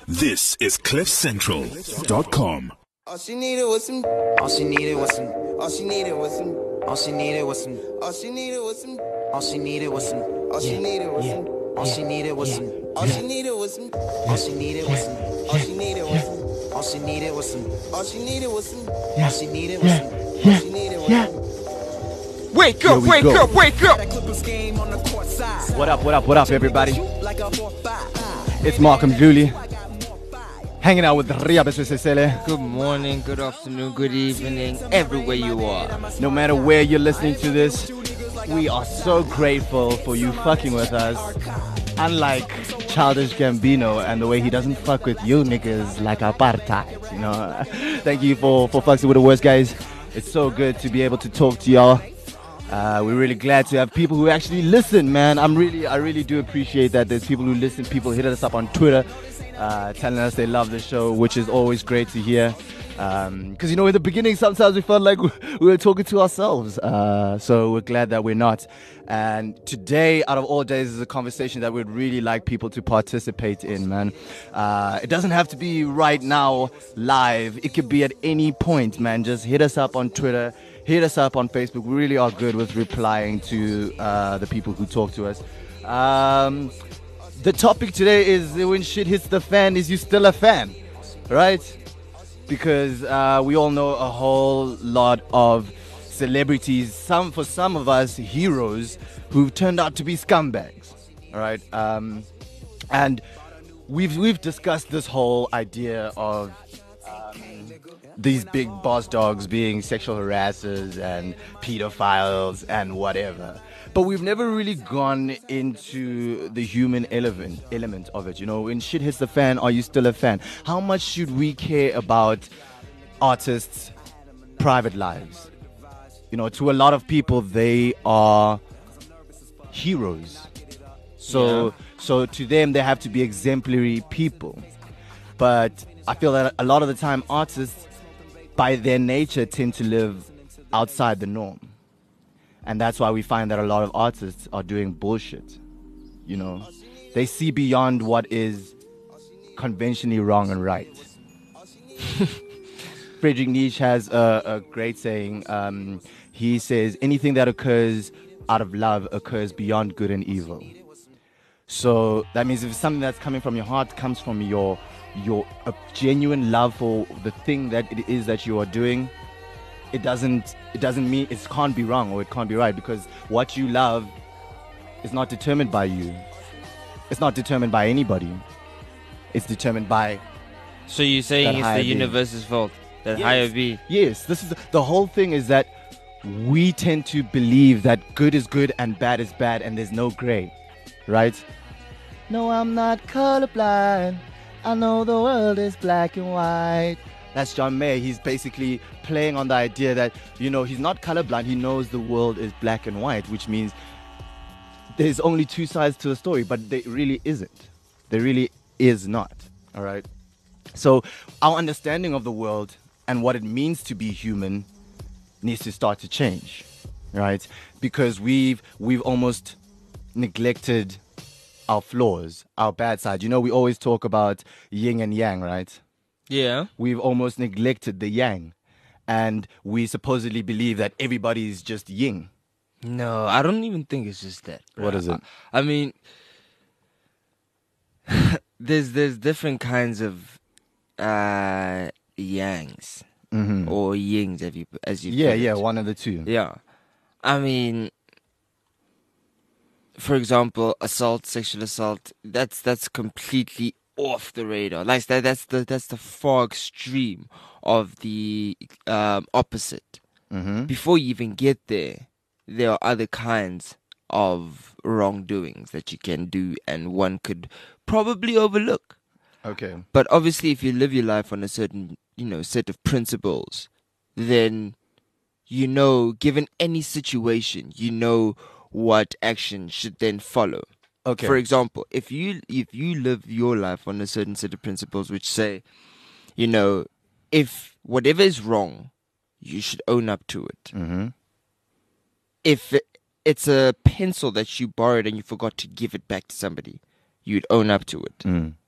This is CliffCentral.com. All she needed was some. All she needed was some. All she needed was some. All she needed was some. All she needed was some. All she needed was some. All she needed was some. All she needed was some. All she needed was some. All she needed was some. All she needed was some. All she needed was some. All she needed was some. All she needed was some. All she needed was some. Wake up, wake up, wake up! What up, everybody? It's Malcolm Julie, hanging out with Ria Besesele. Good morning, good afternoon, good evening, everywhere you are. No matter where you're listening to this, we are so grateful for you fucking with us. Unlike Childish Gambino and the way he doesn't fuck with you niggas like apartheid, you know. Thank you for fucking with the worst, guys. It's so good to be able to talk to y'all. We're really glad to have people who actually listen, man. I really do appreciate that there's people who listen. People hit us up on Twitter, telling us they love the show, which is always great to hear. Because, you know, in the beginning, sometimes we felt like we were talking to ourselves. So we're glad that we're not. And today, out of all days, is a conversation that we'd really like people to participate in, man. It doesn't have to be right now, live. It could be at any point, man. Just hit us up on Twitter. Hit us up on Facebook. We really are good with replying to the people who talk to us. The topic today is when shit hits the fan, is you still a fan? Right? Because we all know a whole lot of celebrities, for some of us, heroes, who've turned out to be scumbags. All right? And we've discussed this whole idea of these big boss dogs being sexual harassers and pedophiles and whatever. But we've never really gone into the human element of it. You know, when shit hits the fan, are you still a fan? How much should we care about artists' private lives? You know, to a lot of people, they are heroes. So to them, they have to be exemplary people. But I feel that a lot of the time, artists, by their nature, tend to live outside the norm. And that's why we find that a lot of artists are doing bullshit. You know, they see beyond what is conventionally wrong and right. Friedrich Nietzsche has a great saying. He says, anything that occurs out of love occurs beyond good and evil. So that means if something that's coming from your heart comes from your a genuine love for the thing that it is that you are doing, it doesn't mean it can't be wrong or it can't be right, because what you love is not determined by you. It's not determined by anybody. It's determined by. So you're saying it's the universe's fault, that higher be? Yes, this is the whole thing, is that we tend to believe that good is good and bad is bad and there's no gray, right? No, I'm not colorblind. I know the world is black and white. That's John Mayer. He's basically playing on the idea that, you know, he's not colorblind. He knows the world is black and white, which means there's only two sides to the story, but there really isn't. There really is not. All right. So our understanding of the world and what it means to be human needs to start to change, right? Because we've almost neglected our flaws, our bad side. You know, we always talk about yin and yang, right? Yeah. We've almost neglected the yang. And we supposedly believe that everybody is just yin. No, I don't even think it's just that, bro. What is it? I mean, there's different kinds of yangs. Mm-hmm. Or yings, as you Yeah, put it. one of the two. Yeah. I mean, for example, sexual assault, that's completely off the radar. Like that's the far extreme of the opposite. Mm-hmm. Before you even get there are other kinds of wrongdoings that you can do and one could probably overlook. Okay. But obviously, if you live your life on a certain, set of principles, then, given any situation, what action should then follow. Okay. For example, if you live your life on a certain set of principles which say, if whatever is wrong, you should own up to it. Mm-hmm. If it's a pencil that you borrowed and you forgot to give it back to somebody, you'd own up to it. Mm.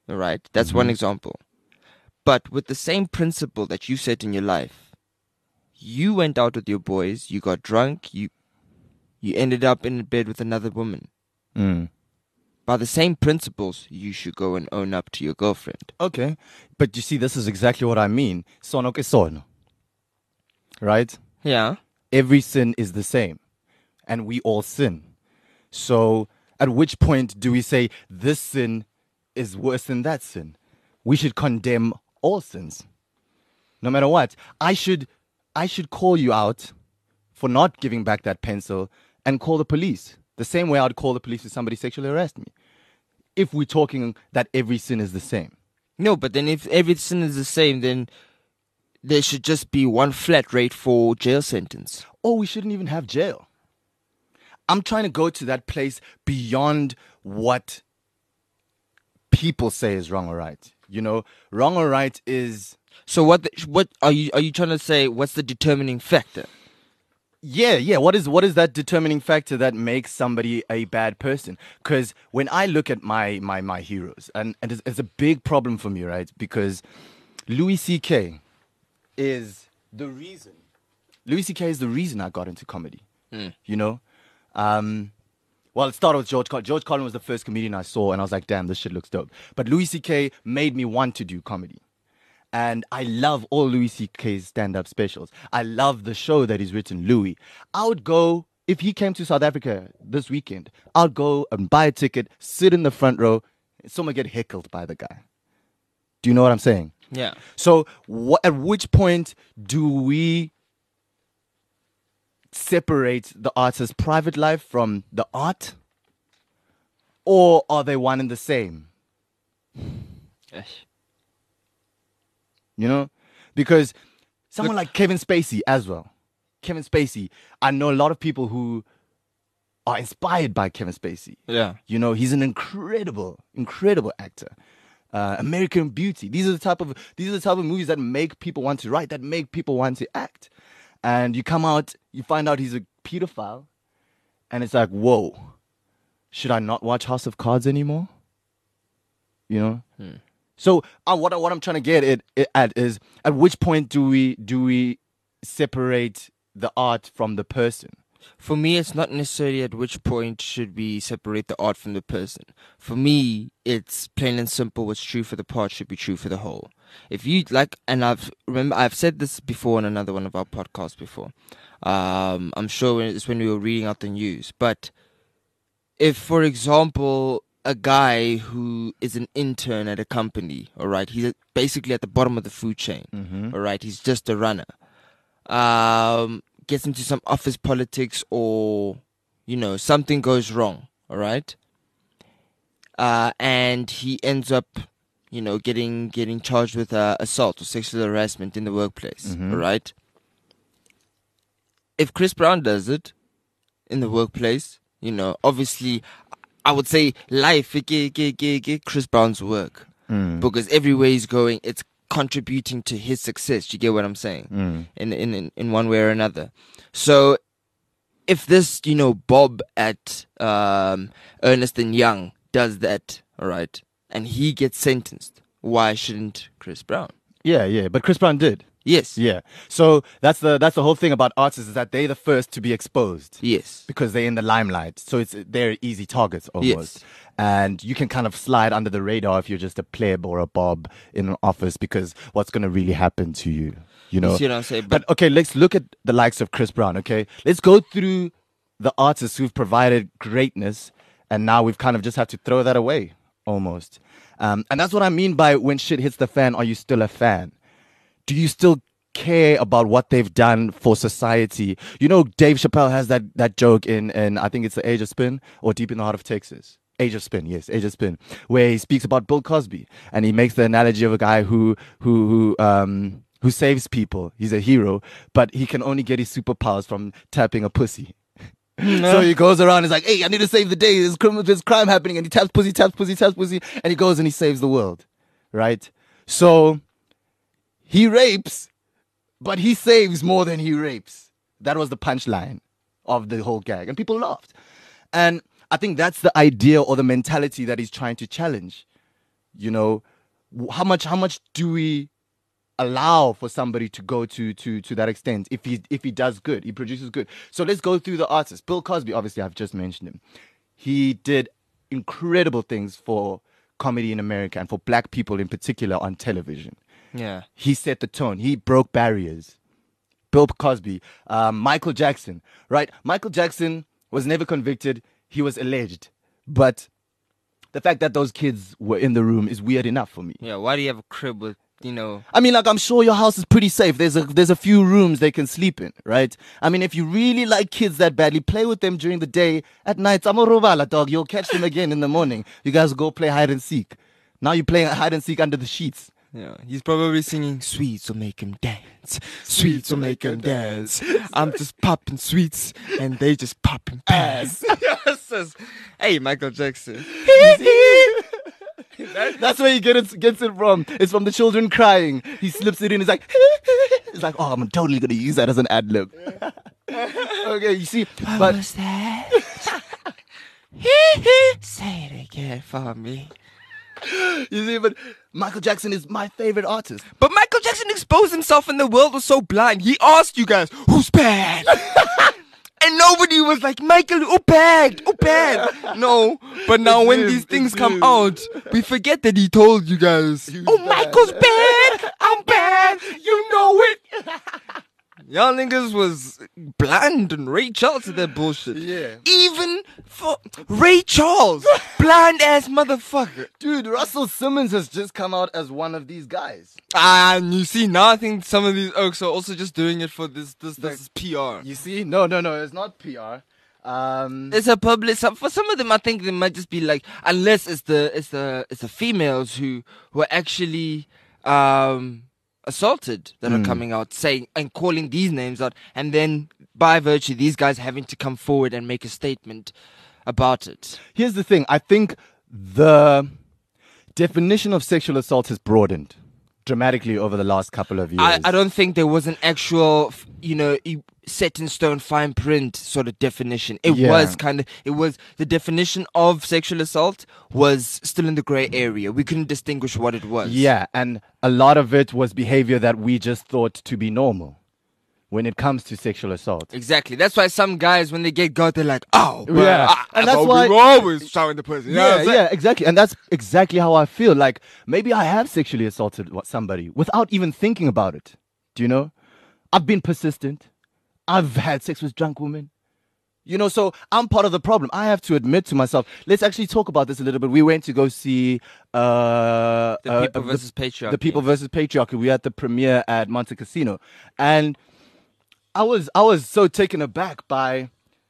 All right, that's one example. But with the same principle that you set in your life, you went out with your boys, you got drunk, you ended up in bed with another woman. By the same principles, you should go and own up to your girlfriend. Okay, but you see, this is exactly what I mean. Sono ke sono. Right? Yeah. Every sin is the same, and we all sin. So, at which point do we say this sin is worse than that sin? We should condemn all sins, no matter what. I should call you out for not giving back that pencil and call the police. The same way I'd call the police if somebody sexually harassed me. If we're talking that every sin is the same. No, but then if every sin is the same, then there should just be one flat rate for jail sentence. Or we shouldn't even have jail. I'm trying to go to that place beyond what people say is wrong or right. You know, wrong or right is... So what are you trying to say? What's the determining factor? Yeah. What is that determining factor that makes somebody a bad person? Because when I look at my heroes, and it's a big problem for me, right? Because Louis C.K. is the reason. Louis C.K. is the reason I got into comedy. You know? Well, it started with George Carlin. George Carlin was the first comedian I saw, and I was like, damn, this shit looks dope. But Louis C.K. made me want to do comedy. And I love all Louis C.K.'s stand-up specials. I love the show that he's written, Louis. I would go, if he came to South Africa this weekend, I'll go and buy a ticket, sit in the front row, and someone get heckled by the guy. Do you know what I'm saying? Yeah. So at which point do we separate the artist's private life from the art? Or are they one and the same? You know? Because someone like Kevin Spacey as well. Kevin Spacey, I know a lot of people who are inspired by Kevin Spacey. Yeah. You know, he's an incredible actor. American Beauty. These are the type of movies that make people want to write, that make people want to act. And you come out, you find out he's a pedophile, and it's like, whoa, should I not watch House of Cards anymore? You know? So what I'm trying to get at is, at which point do we separate the art from the person? For me, it's not necessarily at which point should we separate the art from the person. For me, it's plain and simple. What's true for the part should be true for the whole. If you like, and I've said this before in another one of our podcasts before. I'm sure it's when we were reading out the news. But if, for example, a guy who is an intern at a company, all right, he's basically at the bottom of the food chain, all right, he's just a runner, gets into some office politics, or, you know, something goes wrong, all right, and he ends up, you know, getting charged with assault or sexual harassment in the workplace, all right. If Chris Brown does it in the workplace, you know, obviously, I would say life, Chris Brown's work. Because everywhere he's going, it's contributing to his success. You get what I'm saying? In one way or another. So if this, you know, Bob at Ernest & Young does that, all right, and he gets sentenced, why shouldn't Chris Brown? Yeah, but Chris Brown did. Yes. Yeah. So that's the whole thing about artists, is that they're the first to be exposed. Yes. Because they're in the limelight. So they're easy targets almost. Yes. And you can kind of slide under the radar if you're just a pleb or a bob in an office, because what's going to really happen to you, you know? You see what I'm saying? But okay, let's look at the likes of Chris Brown, okay? Let's go through the artists who've provided greatness, and now we've kind of just have to throw that away almost. And that's what I mean by, when shit hits the fan, are you still a fan? Do you still care about what they've done for society? You know, Dave Chappelle has that joke in I think it's The Age of Spin, or Deep in the Heart of Texas. Age of Spin, yes, Age of Spin, where he speaks about Bill Cosby, and he makes the analogy of a guy who saves people. He's a hero, but he can only get his superpowers from tapping a pussy. So he goes around, he's like, hey, I need to save the day. There's crime happening, and he taps pussy, and he goes and he saves the world, right? So he rapes, but he saves more than he rapes. That was the punchline of the whole gag, and people laughed. And I think that's the idea or the mentality that he's trying to challenge. You know, how much do we allow for somebody to go to that extent if he does good, he produces good? So let's go through the artists. Bill Cosby, obviously, I've just mentioned him. He did incredible things for comedy in America and for black people in particular on television. Yeah. He set the tone. He broke barriers. Bill Cosby, Michael Jackson, right? Michael Jackson was never convicted. He was alleged. But the fact that those kids were in the room is weird enough for me. Yeah, why do you have a crib with, I mean, like, I'm sure your house is pretty safe. There's a few rooms they can sleep in, right? I mean, if you really like kids that badly, play with them during the day. At night, amorobala, dog. You'll catch them again in the morning. You guys go play hide and seek. Now you're playing hide and seek under the sheets. Yeah, he's probably singing sweets will make him dance. Sweets will make him dance. I'm just popping sweets and they just popping ass. Yes. Hey, Michael Jackson. That's where he gets it from. It's from the children crying. He slips it in. He's like, it's like, oh, I'm totally gonna use that as an ad lib. Okay, you see, What was that? Say it again for me. You see, but Michael Jackson is my favorite artist. But Michael Jackson exposed himself and the world was so blind. He asked you guys, who's bad? And nobody was like, Michael, who bad? Who bad? No. But now when these things come out, we forget that he told you guys, Michael's bad. I'm bad. You know it. Y'all niggas was blind and Ray Charles did that bullshit. Yeah. Even for Ray Charles, blind ass motherfucker. Dude, Russell Simmons has just come out as one of these guys. And you see, now I think some of these oaks are also just doing it for this PR. You see? No, it's not PR. It's a public. For some of them, I think they might just be like, unless it's the females who are actually assaulted that are coming out saying and calling these names out, and then by virtue these guys having to come forward and make a statement about it. Here's the thing. I think the definition of sexual assault has broadened dramatically over the last couple of years. I don't think there was an actual, set in stone fine print sort of definition. It was the definition of sexual assault was still in the gray area. We couldn't distinguish what it was. Yeah, and a lot of it was behavior that we just thought to be normal when it comes to sexual assault. Exactly. That's why some guys, when they get got, they're like, oh, but yeah. And that's why we were always showing the person. You know what I'm saying? Yeah, exactly. And that's exactly how I feel. Like, maybe I have sexually assaulted somebody without even thinking about it. Do you know? I've been persistent. I've had sex with drunk women. So I'm part of the problem. I have to admit to myself. Let's actually talk about this a little bit. We went to go see The People versus Patriarchy. The People versus Patriarchy. We were at the premiere at Monte Casino, and I was so taken aback by,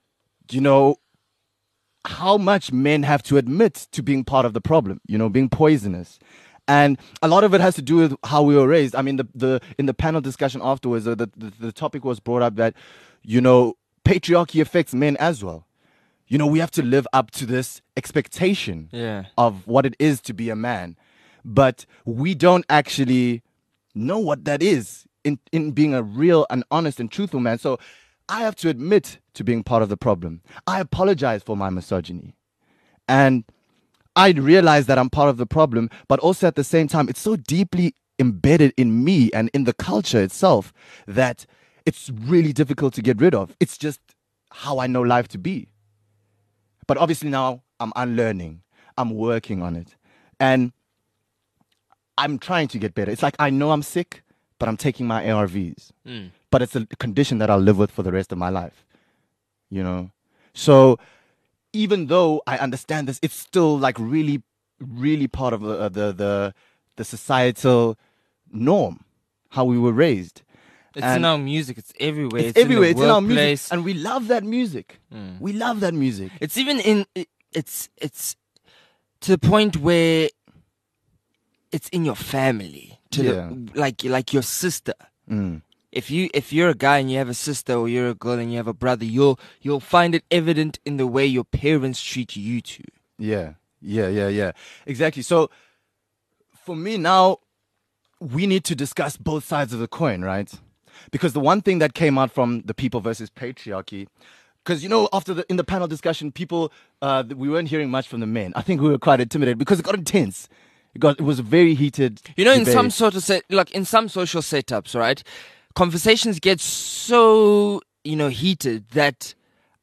how much men have to admit to being part of the problem. Being poisonous. And a lot of it has to do with how we were raised. I mean, in the panel discussion afterwards, the topic was brought up that, patriarchy affects men as well. We have to live up to this expectation of what it is to be a man. But we don't actually know what that is in being a real and honest and truthful man. So I have to admit to being part of the problem. I apologize for my misogyny. And I realize that I'm part of the problem, but also at the same time, it's so deeply embedded in me and in the culture itself that it's really difficult to get rid of. It's just how I know life to be. But obviously now I'm unlearning. I'm working on it. And I'm trying to get better. It's like I know I'm sick, but I'm taking my ARVs. But it's a condition that I'll live with for the rest of my life. So even though I understand this, it's still like really, really part of the societal norm, how we were raised. It's in our music. It's everywhere. It's everywhere. It's in our music, and we love that music. We love that music. It's even it's to the point where it's in your family. Like your sister. If you're a guy and you have a sister, or you're a girl and you have a brother, you'll find it evident in the way your parents treat you two. Yeah. Exactly. So for me now, we need to discuss both sides of the coin, right? Because the one thing that came out from the People versus Patriarchy, because after in the panel discussion, people we weren't hearing much from the men. I think we were quite intimidated because it got intense. It was a very heated. You know, in debate. some sort of in some social setups, right? Conversations get so heated that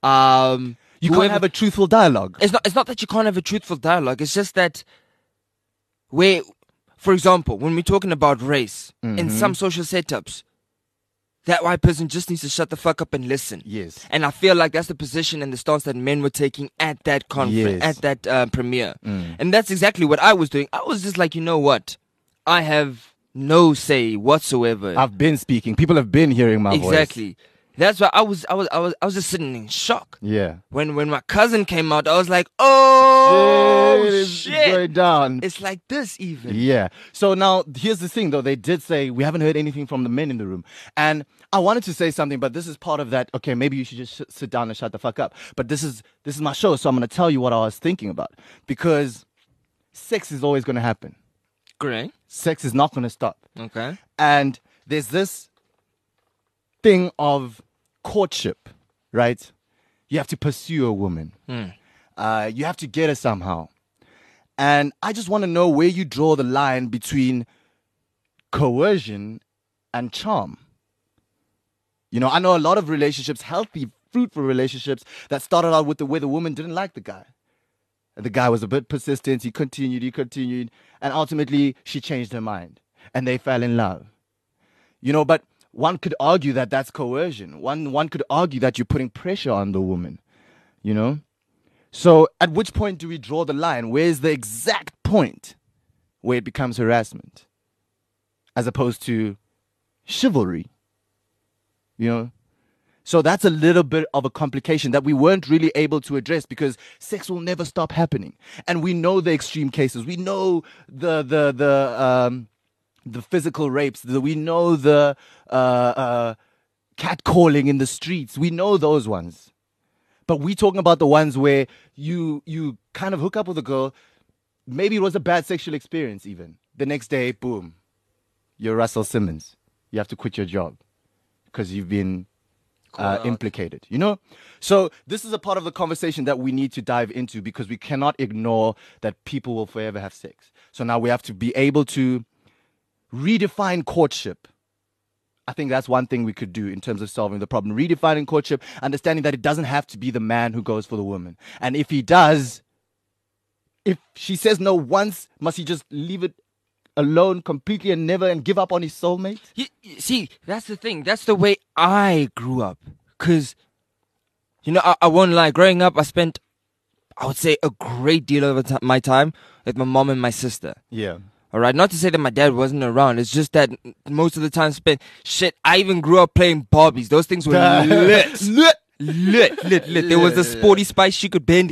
you can't have a truthful dialogue. It's not that you can't have a truthful dialogue. It's just that where, for example, when we're talking about race in some social setups, that white person just needs to shut the fuck up and listen. Yes. And I feel like that's the position and the stance that men were taking at that conference, Yes. at that premiere. And that's exactly what I was doing. I was just like, you know what? I have no say whatsoever. I've been speaking. People have been hearing my voice. Exactly. That's why I was just sitting in shock. Yeah. When my cousin came out, I was like, oh It's shit. going down. It's like this even. Yeah. So now, here's the thing, though. They did say, we haven't heard anything from the men in the room. And I wanted to say something, but this is part of that, okay, maybe you should just sit down and shut the fuck up. But this is my show, so I'm going to tell you what I was thinking about. Because sex is always going to happen. Great. Sex is not going to stop. Okay. And there's this thing of courtship, right? You have to pursue a woman. You have to get her somehow. And I just want to know where you draw the line between coercion and charm. You know, I know a lot of relationships, healthy, fruitful relationships, that started out with where the woman didn't like the guy. The guy was a bit persistent. He continued. And ultimately, she changed her mind. And they fell in love. You know, but one could argue that that's coercion. One could argue that you're putting pressure on the woman. You know? So at which point do we draw the line? Where's the exact point where it becomes harassment? As opposed to chivalry. You know? So that's a little bit of a complication that we weren't really able to address because sex will never stop happening. And we know the extreme cases. We know the physical rapes. We know the catcalling in the streets. We know those ones. But we're talking about the ones where you kind of hook up with a girl. Maybe it was a bad sexual experience even. The next day, boom, you're Russell Simmons. You have to quit your job because you've been implicated, you know? So this is a part of the conversation that we need to dive into because we cannot ignore that people will forever have sex. So now we have to be able to redefine courtship. I think that's one thing we could do in terms of solving the problem. Redefining courtship, understanding that it doesn't have to be the man who goes for the woman. And if he does, if she says no once, must he just leave it alone completely and give up on his soulmate? You see, that's the thing. That's the way I grew up. Because, you know, I won't lie. Growing up, I spent, I would say, a great deal of my time with my mom and my sister. Yeah. All right, not to say that my dad wasn't around. It's just that most of the time spent. Shit, I even grew up playing Barbies. Those things were lit. lit. There was a sporty spice she could bend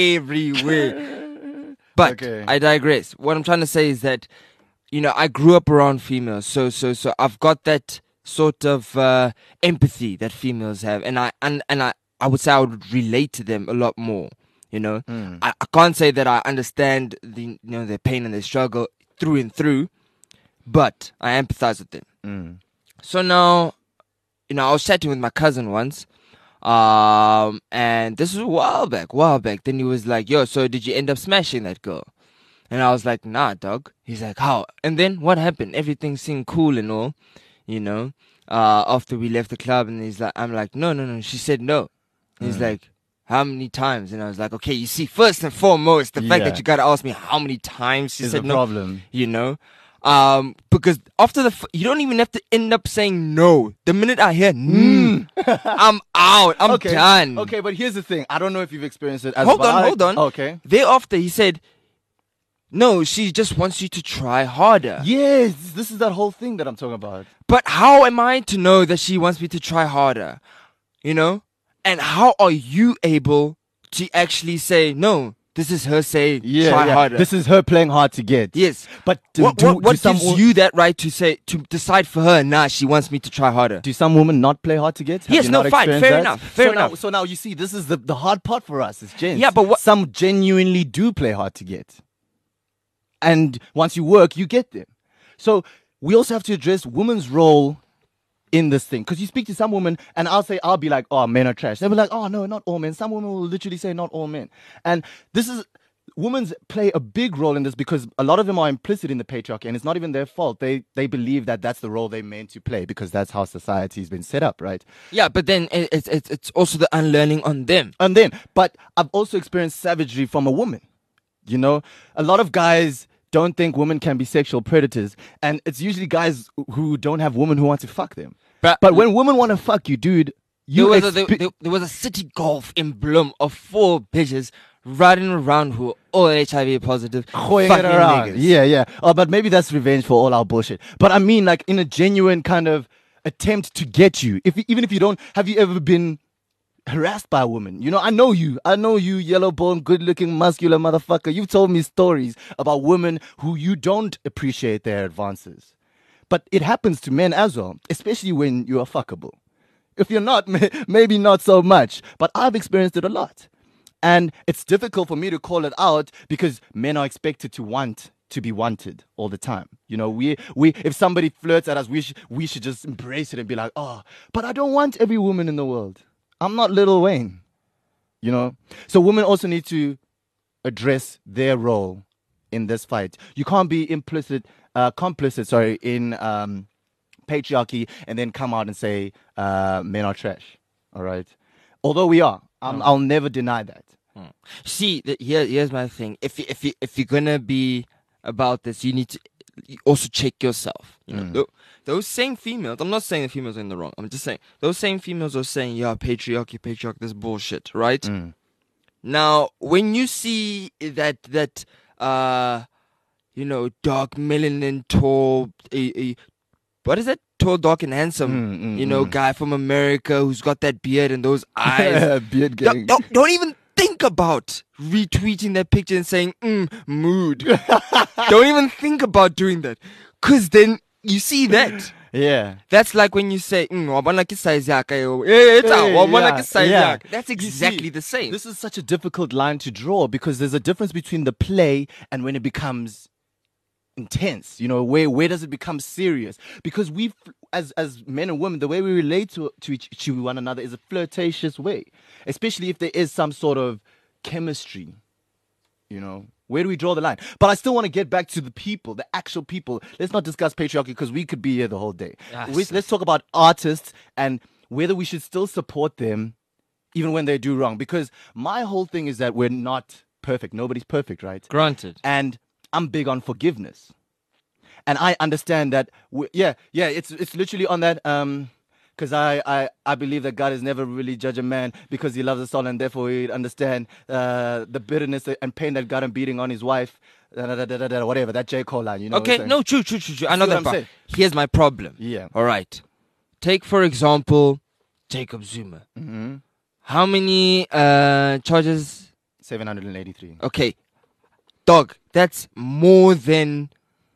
everywhere. But Okay. I digress. What I'm trying to say is that, you know, I grew up around females, so I've got that sort of empathy that females have, and I would say I would relate to them a lot more. You know, I can't say that I understand their pain and their struggle through and through, but I empathize with them. So now, you know, I was chatting with my cousin once, and this was a while back. Then he was like, "Yo, so did you end up smashing that girl?" And I was like, "Nah, dog." He's like, "How?" And then what happened? Everything seemed cool and all, you know, after we left the club. And he's like, I'm like, no. She said no. He's like, how many times? And I was like, okay, you see, first and foremost, the fact Yeah. that you got to ask me how many times she Is said a no, problem. you know, because after you don't even have to end up saying no. The minute I hear I'm out. I'm done. Okay, but here's the thing. I don't know if you've experienced it. Hold on. Okay. Thereafter, he said, no, she just wants you to try harder. Yes, this is that whole thing that I'm talking about. But how am I to know that she wants me to try harder? You know? And how are you able to actually say, no, this is her saying, try harder? This is her playing hard to get. Yes. But What gives you that right to decide for her, nah, she wants me to try harder? Do some women not play hard to get? Have Yes, you no, not fine, experienced fair that? enough, fair Now, enough. so now you see, this is the hard part for us as gents. Yeah, but some genuinely do play hard to get. And once you work, you get them. So we also have to address women's role in this thing. Because you speak to some women, and I'll be like, oh, men are trash. They'll be like, oh, no, not all men. Some women will literally say not all men. And this is women play a big role in this because a lot of them are implicit in the patriarchy, and it's not even their fault. They believe that that's the role they're meant to play because that's how society's been set up, right? Yeah, but then it's also the unlearning on them. But I've also experienced savagery from a woman. You know, a lot of guys don't think women can be sexual predators, and it's usually guys who don't have women who want to fuck them. But when women want to fuck you, dude, there was a city golf in Bloem of 4 bitches riding around who are all HIV positive, Going fucking around. niggas. Yeah. Oh, but maybe that's revenge for all our bullshit. But I mean, like, in a genuine kind of attempt to get you. Even if you don't, have you ever been harassed by a woman? You know, I know you, yellow-boned, good-looking, muscular motherfucker. You've told me stories about women who you don't appreciate their advances. But it happens to men as well, especially when you are fuckable. If you're not, maybe not so much. But I've experienced it a lot. And it's difficult for me to call it out because men are expected to want to be wanted all the time. You know, we if somebody flirts at us, we should just embrace it and be like, oh, but I don't want every woman in the world. I'm not Lil Wayne. You know? So women also need to address their role in this fight. You can't be complicit, in patriarchy and then come out and say men are trash. All right? Although we are. I'll never deny that. See, here's my thing. If you're gonna be about this, you need to also check yourself. You know, those same females. I'm not saying the females are in the wrong. I'm just saying those same females are saying, "Yeah, patriarchy, this bullshit." Right? Now, when you see that dark melanin, tall, what is it? Tall, dark, and handsome. Guy from America who's got that beard and those eyes. Beard gang. Don't even think about retweeting that picture and saying, mood. Don't even think about doing that. Because then you see that. Yeah. That's like when you say, that's exactly the same. This is such a difficult line to draw because there's a difference between the play and when it becomes intense. You know, where does it become serious? Because we, as men and women, the way we relate to one another is a flirtatious way, especially if there is some sort of chemistry. You know, where do we draw the line? But I still want to get back to the people, the actual people. Let's not discuss patriarchy because we could be here the whole day. Yes. Let's talk about artists and whether we should still support them even when they do wrong. Because my whole thing is that we're not perfect. Nobody's perfect, right? Granted. And I'm big on forgiveness. And I understand that, it's literally on that, because I believe that God has never really judged a man because he loves us all and therefore he'd understand the bitterness and pain that got him beating on his wife, whatever, that J. Cole line, you know. Okay, no, true. I know that part. Here's my problem. Yeah. All right. Take, for example, Jacob Zuma. Mm-hmm. How many charges? 783. Okay. Dog, that's more than...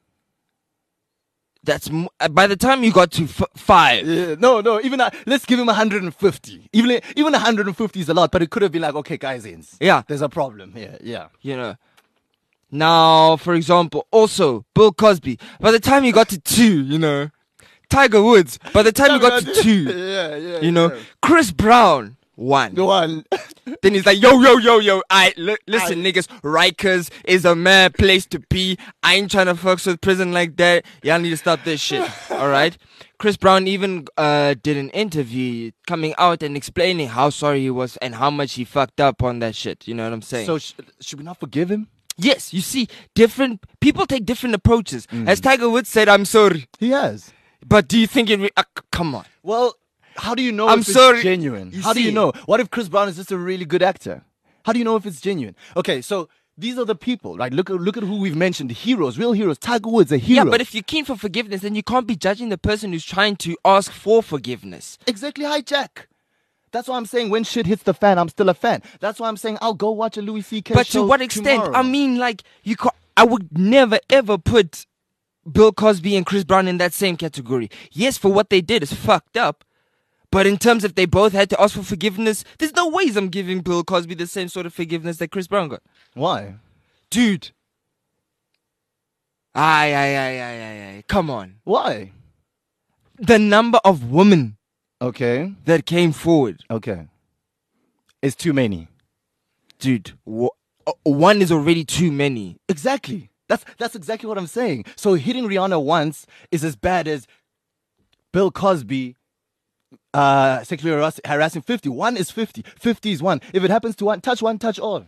by the time you got to 5. Yeah, no, even let's give him 150. Even 150 is a lot, but it could have been like, okay, guys, yeah, there's a problem here. Yeah, you know. Now, for example, also Bill Cosby. By the time you got to 2, you know, Tiger Woods. By the time you got to 2, yeah, you know, Chris Brown. 1. Then he's like, yo. Listen, niggas, Rikers is a mad place to be. I ain't trying to fuck with prison like that. Y'all need to stop this shit. All right? Chris Brown even did an interview coming out and explaining how sorry he was and how much he fucked up on that shit. You know what I'm saying? So should we not forgive him? Yes, you see, different people take different approaches. As Tiger Woods said, I'm sorry. He has. But do you think it... come on. Well... How do you know if it's genuine? How do you know? What if Chris Brown is just a really good actor? How do you know if it's genuine? Okay, so these are the people. Like, look at who we've mentioned. Heroes, real heroes. Tiger Woods, a hero. Yeah, but if you're keen for forgiveness, then you can't be judging the person who's trying to ask for forgiveness. Exactly, hijack. That's why I'm saying when shit hits the fan, I'm still a fan. That's why I'm saying I'll go watch a Louis C.K. But show to what extent? tomorrow. I mean, like, I would never ever put Bill Cosby and Chris Brown in that same category. Yes, for what they did is fucked up. But in terms of they both had to ask for forgiveness, there's no ways I'm giving Bill Cosby the same sort of forgiveness that Chris Brown got. Why? Dude. Aye. Come on. Why? The number of women that came forward. Okay. It's too many. Dude. one is already too many. Exactly. That's exactly what I'm saying. So hitting Rihanna once is as bad as Bill Cosby sexually harassing 50. One is 50. 50 is one. If it happens to one, touch all.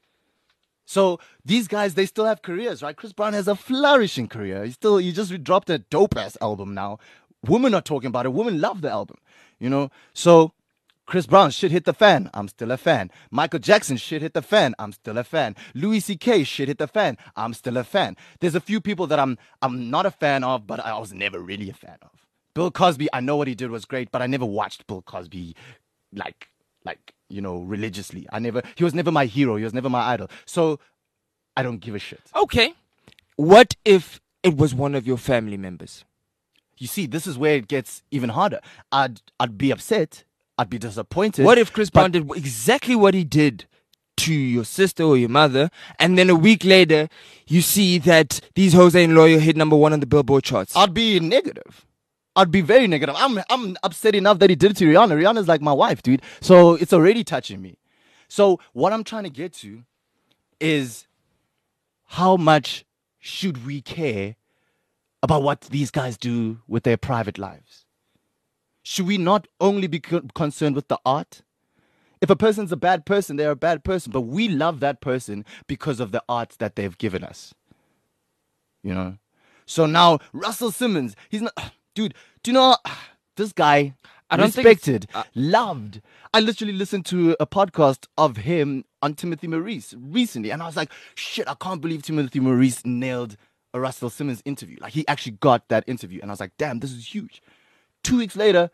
So these guys, they still have careers, right? Chris Brown has a flourishing career. He just dropped a dope ass album now. Women are talking about it. Women love the album, you know. So Chris Brown, shit hit the fan. I'm still a fan. Michael Jackson, shit hit the fan. I'm still a fan. Louis C.K., shit hit the fan. I'm still a fan. There's a few people that I'm not a fan of, but I was never really a fan of. Bill Cosby, I know what he did was great, but I never watched Bill Cosby like religiously. He was never my hero. He was never my idol. So I don't give a shit. Okay. What if it was one of your family members? You see, this is where it gets even harder. I'd be upset. I'd be disappointed. What if Chris Brown did exactly what he did to your sister or your mother, and then a week later you see that these hoes ain't loyal hit #1 on the Billboard charts? I'd be negative. I'd be very negative. I'm upset enough that he did it to Rihanna. Rihanna's like my wife, dude. So it's already touching me. So what I'm trying to get to is how much should we care about what these guys do with their private lives? Should we not only be concerned with the art? If a person's a bad person, they're a bad person. But we love that person because of the art that they've given us. You know? So now, Russell Simmons, he's not... Dude, do you know this guy? Respected, loved. I literally listened to a podcast of him on Timothy Maurice recently, and I was like, shit, I can't believe Timothy Maurice nailed a Russell Simmons interview. Like, he actually got that interview, and I was like, damn, this is huge. 2 weeks later,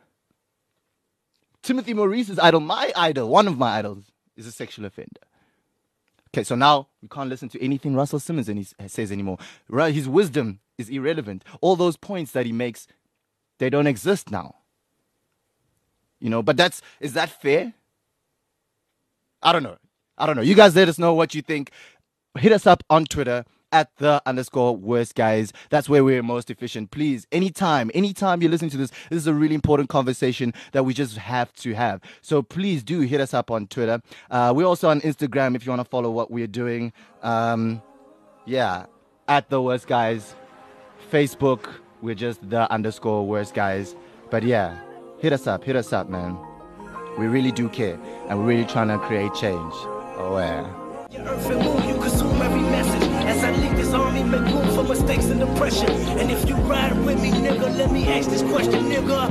Timothy Maurice's idol, my idol, one of my idols, is a sexual offender. Okay, so now we can't listen to anything Russell Simmons says anymore. His wisdom is irrelevant. All those points that he makes, they don't exist now. You know, but is that fair? I don't know. You guys let us know what you think. Hit us up on Twitter at @the_worst guys. That's where we're most efficient. Please, anytime you're listening to this is a really important conversation that we just have to have. So please do hit us up on Twitter. We're also on Instagram if you want to follow what we're doing. Yeah, @the_worst guys. Facebook, we're just @the_worst guys. But yeah, hit us up, man. We really do care, and we're really trying to create change. Oh yeah. Your earth and moon, you consume every message. As I lead this army, make room for mistakes and depression. And if you ride with me, nigga, let me ask this question, nigga.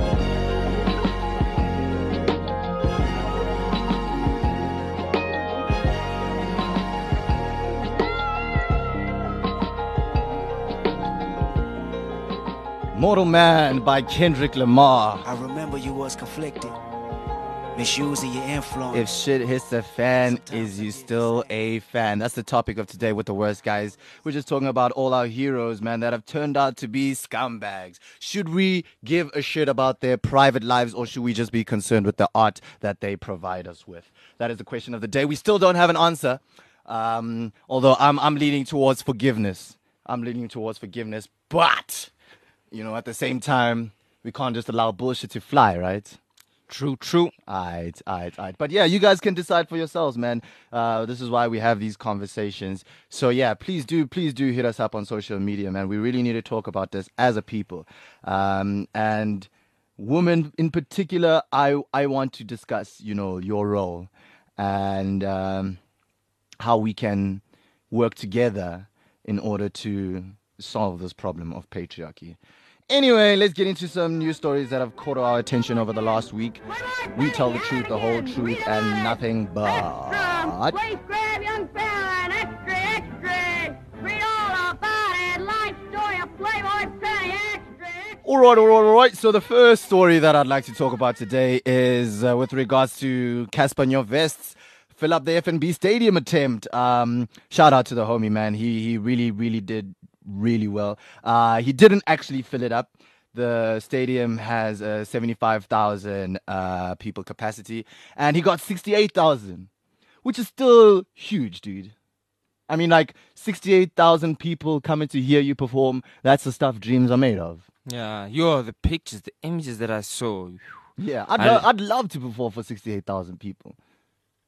Mortal Man by Kendrick Lamar. I remember you was conflicted, misusing your influence. If shit hits the fan, is you still a fan? That's the topic of today with the worst guys. We're just talking about all our heroes, man, that have turned out to be scumbags. Should we give a shit about their private lives, or should we just be concerned with the art that they provide us with? That is the question of the day. We still don't have an answer, although I'm leaning towards forgiveness. But, you know, at the same time, we can't just allow bullshit to fly, right? True. Aight. But yeah, you guys can decide for yourselves, man. This is why we have these conversations. So yeah, please do hit us up on social media, man. We really need to talk about this as a people. And women in particular, I want to discuss, you know, your role and how we can work together in order to solve this problem of patriarchy. Anyway, let's get into some news stories that have caught our attention over the last week. We tell the truth, the whole truth, and nothing but... Please grab young fella and extra. Read all about it. Life story of Playboy Penny extra. All right. So the first story that I'd like to talk about today is with regards to Casper Nyovest's fill up the FNB Stadium attempt. Shout out to the homie, man. He really did really well. He didn't actually fill it up. The stadium has a 75,000 people capacity, and he got 68,000, which is still huge, dude. I mean, like 68,000 people coming to hear you perform. That's the stuff dreams are made of. Yeah, the pictures, the images that I saw. Yeah, I'd love to perform for 68,000 people.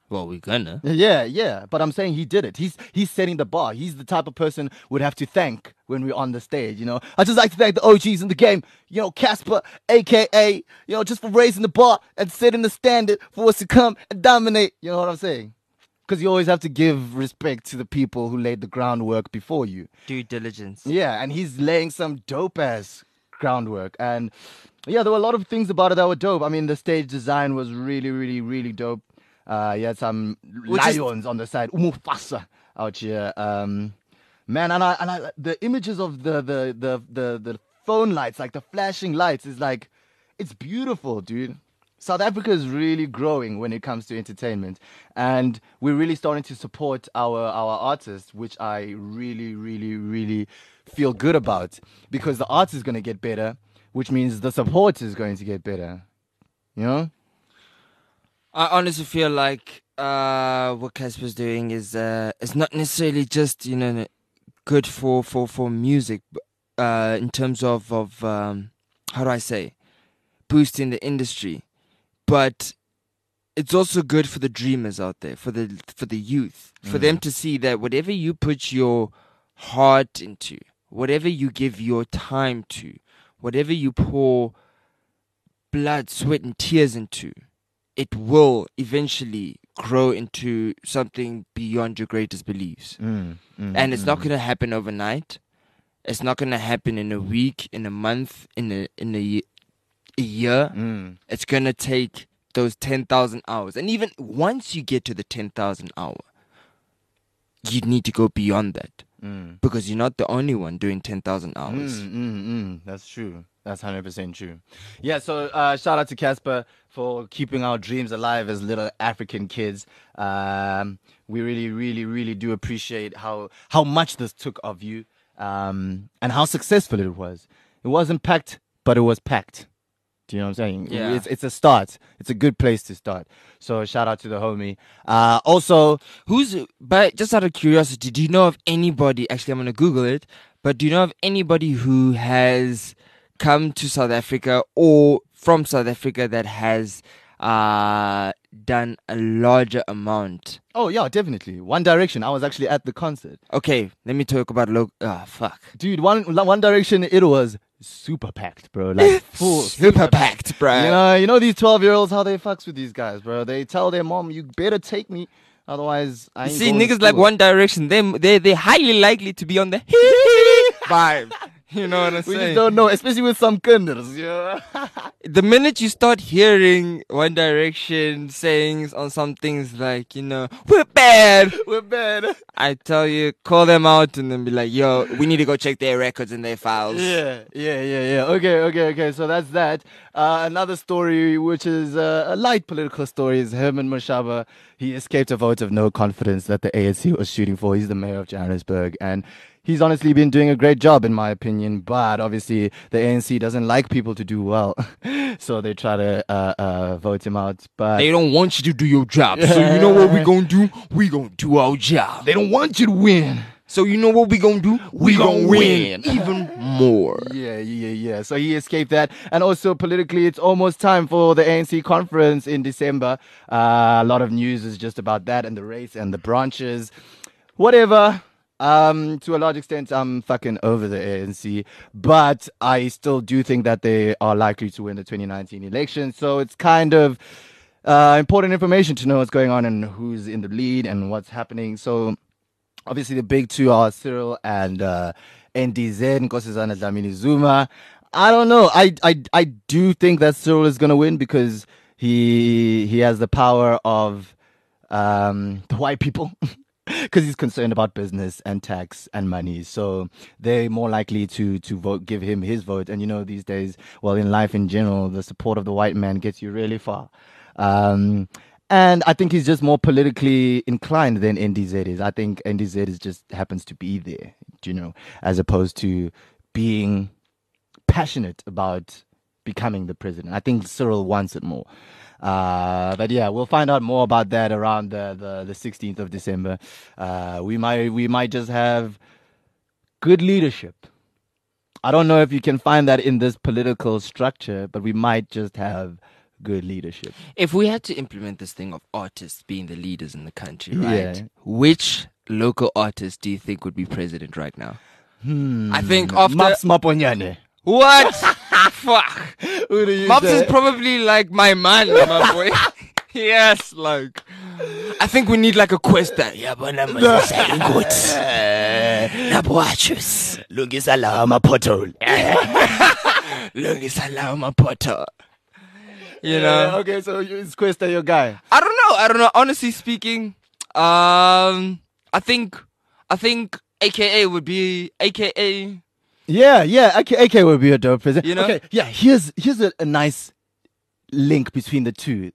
Well, we're gonna. Yeah, but I'm saying he did it. He's setting the bar. He's the type of person we'd have to thank when we're on the stage, you know. I just like to thank the OGs in the game, you know, Casper, aka, you know, just for raising the bar and setting the standard for us to come and dominate. You know what I'm saying? Because you always have to give respect to the people who laid the groundwork before you. Due diligence. Yeah, and he's laying some dope ass groundwork. And yeah, there were a lot of things about it that were dope. I mean, the stage design was really, really, really dope. He had some lions on the side, Mufasa out here. Man, and I the images of the phone lights, like the flashing lights, is like, it's beautiful, dude. South Africa is really growing when it comes to entertainment, and we're really starting to support our artists, which I really, really, really feel good about, because the art is going to get better, which means the support is going to get better. You know? I honestly feel like what Casper's doing is not necessarily just, you know, good for music, in terms of how do I say, boosting the industry, but it's also good for the dreamers out there, for the youth, for them to see that whatever you put your heart into, whatever you give your time to, whatever you pour blood, sweat, and tears into, it will eventually grow into something beyond your greatest beliefs. And it's not going to happen overnight. It's not going to happen in a week, in a month, in a year. It's going to take those 10,000 hours. And even once you get to the 10,000 hour, you need to go beyond that. Because you're not the only one doing 10,000 hours. That's true. That's 100% true. Yeah, so shout out to Casper for keeping our dreams alive as little African kids. We really, really, really do appreciate how much this took of you, and how successful it was. It wasn't packed, but it was packed. Do you know what I'm saying? Yeah. It's a start. It's a good place to start. So shout out to the homie. Also, But just out of curiosity, do you know of anybody, actually I'm going to Google it, but do you know of anybody who has come to South Africa or from South Africa that has done a larger amount? oh yeah, definitely. One Direction. I was actually at the concert. Okay, let me talk about fuck. Dude, One Direction, it was super packed, bro. Like full Super packed, bro. You know these 12-year-olds, how they fucks with these guys, bro. They tell their mom, you better take me, otherwise I ain't See, going to niggas like school." One Direction, they're highly likely to be on the vibe. You know what I'm We saying? just don't know, especially with some kinders, yeah. The minute you start hearing One Direction saying on some things like, you know, we're bad, We're bad. I tell you, call them out and then be like, yo, we need to go check their records and their files. Yeah. Okay. So that's that. Another story, which is a light political story, is Herman Mashaba. He escaped a vote of no confidence that the ANC was shooting for. He's the mayor of Johannesburg, and he's honestly been doing a great job, in my opinion. But obviously, the ANC doesn't like people to do well, so they try to vote him out. But They don't want you to do your job. So you know what we gonna do? We gonna do our job. they don't want you to win. So you know what we gonna do? We gonna win even more. Yeah. So he escaped that. And also politically, it's almost time for the ANC conference in December. A lot of news is just about that and the race and the branches. Whatever. To a large extent, I'm fucking over the ANC. But I still do think that they are likely to win the 2019 election. So it's kind of important information to know what's going on and who's in the lead and what's happening. So obviously, the big two are Cyril and NDZ, Nkosazana Dlamini Zuma. I don't know. I do think that Cyril is going to win because he has the power of the white people. Because he's concerned about business and tax and money. So they're more likely to vote, give him his vote. And you know, these days, well, in life in general, the support of the white man gets you really far. And I think he's just more politically inclined than NDZ is. I think NDZ is just happens to be there, you know, as opposed to being passionate about becoming the president. I think Cyril wants it more. But yeah, we'll find out more about that around the 16th of December. We might just have good leadership. I don't know if you can find that in this political structure, but we might just have good leadership. If we had to implement this thing of artists being the leaders in the country, right? Yeah. Which local artist do you think would be president right now? I think after Maps Maponyane. what? Fuck. Who do you Maps is say? probably like my man, my boy. Yes, like I think we need like a quest that Nabuachus. Lungisa lawa amapothole. Lungisa lawa mapoto. You know. Okay, so it's Questa your guy. I don't know. Honestly speaking, I think AKA would be AKA. Yeah. AK would be a dope president. You know? Okay, yeah. Here's a nice link between the two.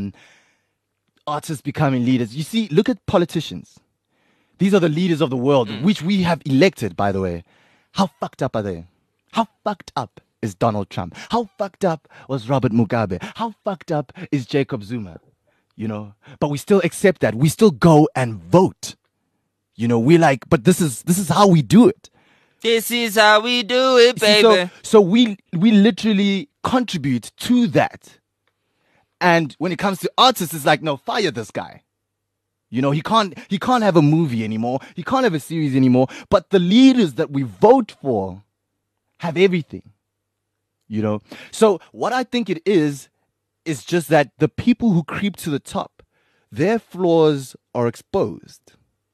Artists becoming leaders. You see, look at politicians. These are the leaders of the world, which we have elected, by the way. How fucked up are they? How fucked up is Donald Trump? How fucked up was Robert Mugabe? How fucked up is Jacob Zuma? You know, but we still accept that. We still go and vote. You know, we're like, but this is how we do it. This is how we do it, See, baby. so we literally contribute to that. And when it comes to artists, it's like, no, fire this guy. You know, he can't have a movie anymore. He can't have a series anymore. But the leaders that we vote for have everything. You know? So what I think it is just that the people who creep to the top, their flaws are exposed.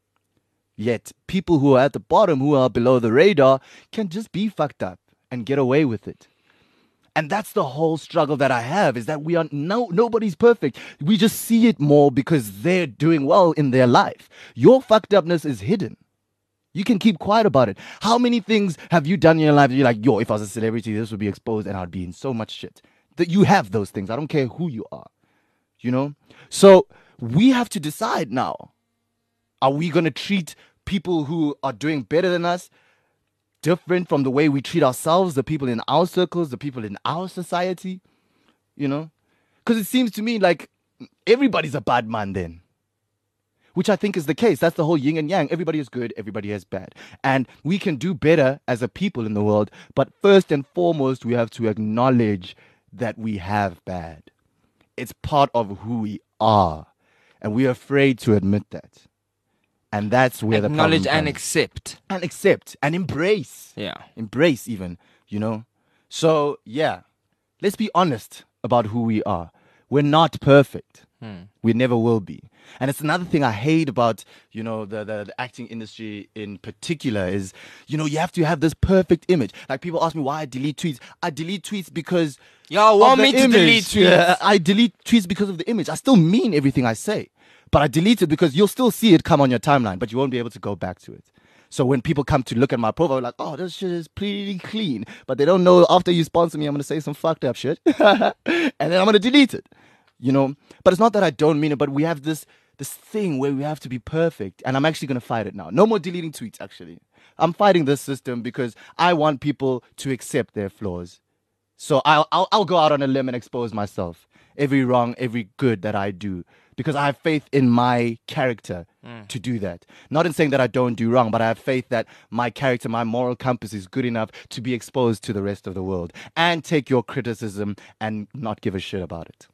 Yet people who are at the bottom, who are below the radar, can just be fucked up and get away with it. And that's the whole struggle that I have, is that nobody's perfect. We just see it more because they're doing well in their life. Your fucked upness is hidden. You can keep quiet about it. How many things have you done in your life that you're like, yo, if I was a celebrity, this would be exposed and I'd be in so much shit? That you have those things. I don't care who you are. You know? So we have to decide now. Are we going to treat people who are doing better than us different from the way we treat ourselves, the people in our circles, the people in our society? You know? Because it seems to me like everybody's a bad man then. Which I think is the case. That's the whole yin and yang. Everybody is good, everybody is bad. And we can do better as a people in the world. But first and foremost, we have to acknowledge that we have bad. It's part of who we are. And we're afraid to admit that. And that's where the problem Acknowledge and comes. accept. And accept and embrace. Yeah. Embrace even, you know. So, yeah. Let's be honest about who we are. We're not perfect. We never will be. And it's another thing I hate about, you know, the acting industry in particular is, you know, you have to have this perfect image. Like people ask me why I delete tweets. I delete tweets because Y'all of want the me to image. delete tweets? Yeah, I delete tweets because of the image. I still mean everything I say. But I delete it because you'll still see it come on your timeline, but you won't be able to go back to it. So when people come to look at my profile, like, oh, this shit is pretty clean. But they don't know after you sponsor me, I'm going to say some fucked up shit. And then I'm going to delete it. You know? But it's not that I don't mean it, but we have this thing where we have to be perfect. And I'm actually going to fight it now. No more deleting tweets, actually. I'm fighting this system because I want people to accept their flaws. So I'll go out on a limb and expose myself. Every wrong, every good that I do. Because I have faith in my character to do that. Not in saying that I don't do wrong, but I have faith that my character, my moral compass is good enough to be exposed to the rest of the world. And take your criticism and not give a shit about it.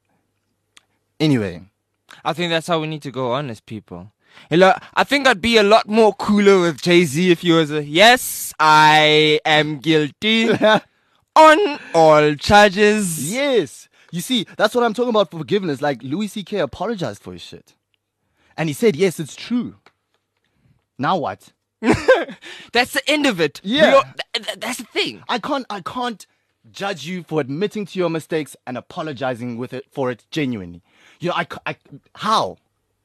Anyway. I think that's how we need to go on as people. I think I'd be a lot more cooler with Jay-Z if he was yes, I am guilty on all charges. Yes. You see, that's what I'm talking about, forgiveness. Like, Louis C.K. apologized for his shit. And he said, yes, it's true. Now what? That's the end of it. Yeah. That's the thing. I can't judge you for admitting to your mistakes and apologizing for it genuinely. You know, how?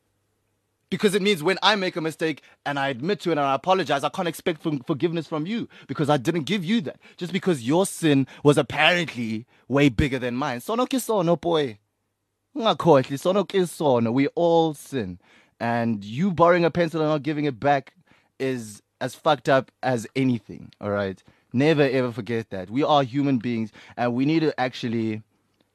Because it means when I make a mistake and I admit to it and I apologize, I can't expect forgiveness from you because I didn't give you that. Just because your sin was apparently way bigger than mine. Sono ke sono, boy. Ungakhohlwa, sono ke sono. We all sin. And you borrowing a pencil and not giving it back is as fucked up as anything, all right? Never, ever forget that. We are human beings and we need to actually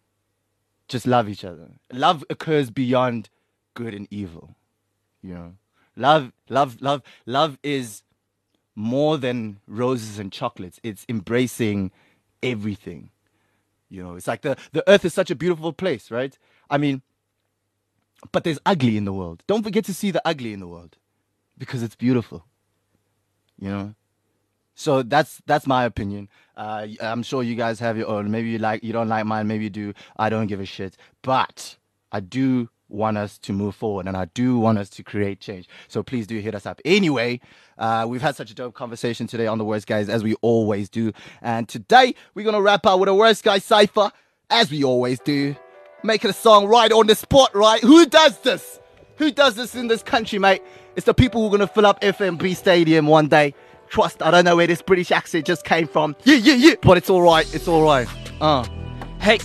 just love each other. Love occurs beyond good and evil. You know, love is more than roses and chocolates. It's embracing everything. You know, it's like the earth is such a beautiful place, right? I mean, but there's ugly in the world. Don't forget to see the ugly in the world because it's beautiful, you know? So that's my opinion. I'm sure you guys have your own. Maybe you don't like mine, maybe you do. I don't give a shit. But I do want us to move forward, and I do want us to create change. So please do hit us up. Anyway, we've had such a dope conversation today on The Worst Guys, as we always do. And today, we're going to wrap up with a Worst Guy Cypher, as we always do. Making a song right on the spot, right? Who does this? Who does this in this country, mate? It's the people who are going to fill up FNB Stadium one day. Trust, I don't know where this British accent just came from. Yeah. But it's all right. It's all right. Hey.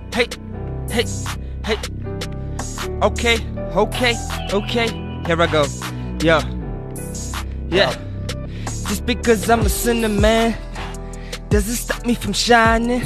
Okay. Here I go. Yeah. Just because I'm a sinner, man, doesn't stop me from shining.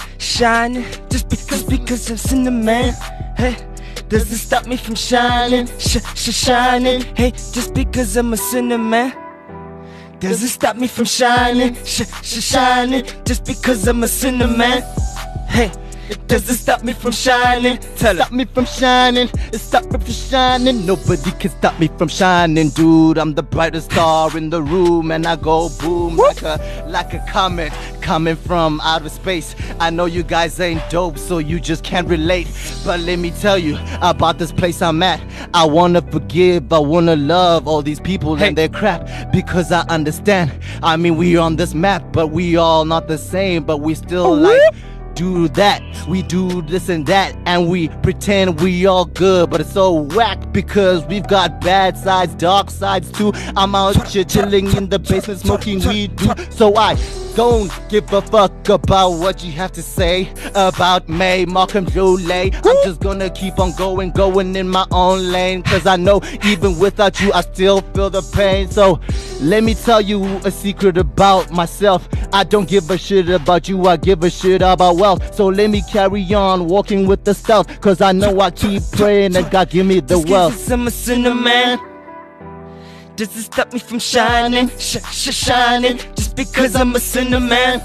Just because I'm sinner, man, hey, doesn't stop me from shining. Shining. Hey, just because I'm a sinner, man, doesn't stop me from shining. Shining. Just because I'm a sinner, man, hey, it doesn't stop me from shining. Stop me from shining. Stop me from shining. Nobody can stop me from shining, dude. I'm the brightest star in the room, and I go boom like a comet coming from outer space. I know you guys ain't dope, so you just can't relate. But let me tell you about this place I'm at. I wanna forgive, I wanna love all these people and their crap, because I understand. I mean, we on this map, but we all not the same, but we still do that, we do this and that, and we pretend we all good, but it's so whack because we've got bad sides, dark sides too. I'm out here chilling in the basement smoking weed, dude. So I don't give a fuck about what you have to say about me, Malcolm Jolie. I'm just gonna keep on going in my own lane, cause I know even without you I still feel the pain. So let me tell you a secret about myself. I don't give a shit about you, I give a shit about wealth. So let me carry on walking with the stealth, cause I know I keep praying and God give me the wealth. Just because I'm a sinner, man, doesn't stop me from shining. Shining. Just because I'm a sinner, man,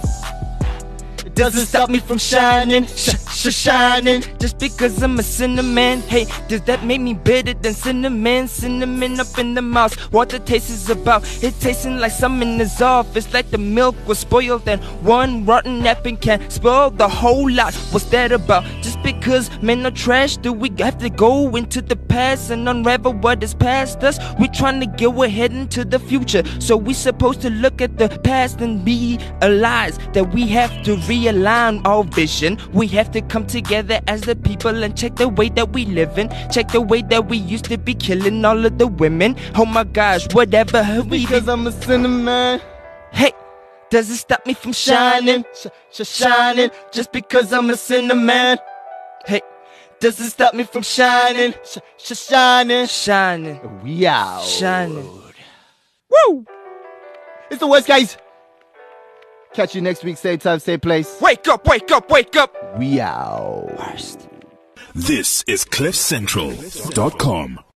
it doesn't stop me from shining. Shining. Just because I'm a sinner, man, hey, does that make me better than cinnamon? Cinnamon up in the mouth, what the taste is about. It tasting like something is off. It's like the milk was spoiled and one rotten napkin can spoil the whole lot. What's that about? Just because men are trash, do we have to go into the past and unravel what is past us? We trying to go ahead into the future, so we supposed to look at the past and realize that we have to realign our vision. We have to come together as the people and check the way that we living. Check the way that we used to be killing all of the women. Oh my gosh, whatever have we Because I'm a sinner, man. Hey, doesn't stop me from shining. Shining. Just because I'm a sinner, man, hey, doesn't stop me from shining. Shining. We out. Shining. Woo! It's The Worst Guys. Catch you next week, same time, same place. Wake up. We out. Worst. This is CliffCentral.com.